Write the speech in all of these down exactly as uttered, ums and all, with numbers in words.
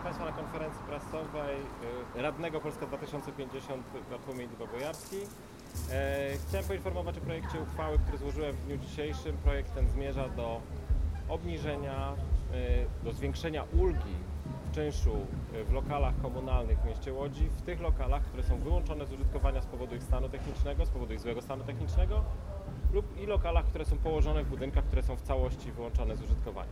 Państwa na konferencji prasowej radnego Polska dwa tysiące pięćdziesiąt Bartłomiej Dyba-Bojarski. Chciałem poinformować o projekcie uchwały, który złożyłem w dniu dzisiejszym. Projekt ten zmierza do obniżenia, do zwiększenia ulgi w czynszu w lokalach komunalnych w mieście Łodzi, w tych lokalach, które są wyłączone z użytkowania z powodu ich stanu technicznego, z powodu ich złego stanu technicznego, lub i lokalach, które są położone w budynkach, które są w całości wyłączone z użytkowania.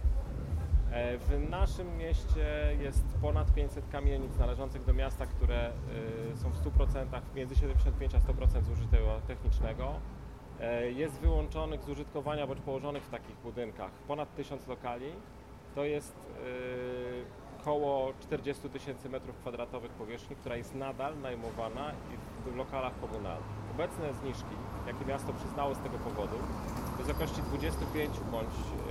W naszym mieście jest ponad pięćset kamienic należących do miasta, które są w stu procentach, między siedemdziesiąt pięć a sto procent zużytego technicznego. Jest wyłączonych z użytkowania bądź położonych w takich budynkach ponad tysiąc lokali. To jest około czterdzieści tysięcy metrów kwadratowych powierzchni, która jest nadal najmowana w lokalach komunalnych. Obecne zniżki, jakie miasto przyznało z tego powodu, w wysokości dwudziestu pięciu bądź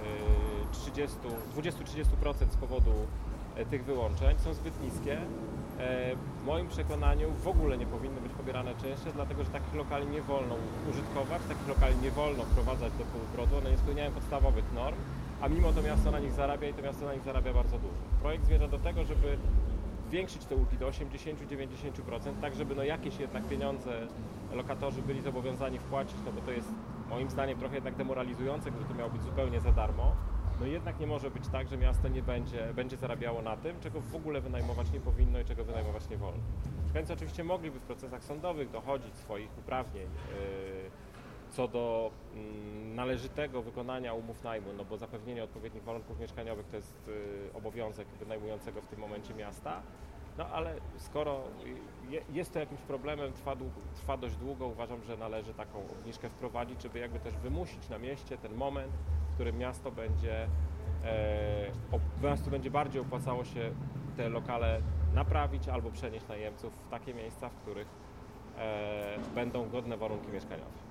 dwudziestu do trzydziestu procent z powodu tych wyłączeń są zbyt niskie. W moim przekonaniu w ogóle nie powinny być pobierane czynsze, dlatego że takich lokali nie wolno użytkować, takich lokali nie wolno wprowadzać do półobrotu, one nie spełniają podstawowych norm, a mimo to miasto na nich zarabia i to miasto na nich zarabia bardzo dużo. Projekt zmierza do tego, żeby zwiększyć te ulgi do osiemdziesięciu do dziewięćdziesięciu procent, tak żeby no jakieś jednak pieniądze lokatorzy byli zobowiązani wpłacić, no bo to jest moim zdaniem trochę jednak demoralizujące, gdyby to miało być zupełnie za darmo. No jednak nie może być tak, że miasto nie będzie, będzie zarabiało na tym, czego w ogóle wynajmować nie powinno i czego wynajmować nie wolno. Mieszkańcy oczywiście mogliby w procesach sądowych dochodzić swoich uprawnień yy, co do yy, należytego wykonania umów najmu, no bo zapewnienie odpowiednich warunków mieszkaniowych to jest yy, obowiązek wynajmującego w tym momencie miasta. No ale skoro je, jest to jakimś problemem, trwa, trwa dość długo, uważam, że należy taką obniżkę wprowadzić, żeby jakby też wymusić na mieście ten moment, w którym miasto będzie, e, o, miastu będzie bardziej opłacało się te lokale naprawić albo przenieść najemców w takie miejsca, w których e, będą godne warunki mieszkaniowe.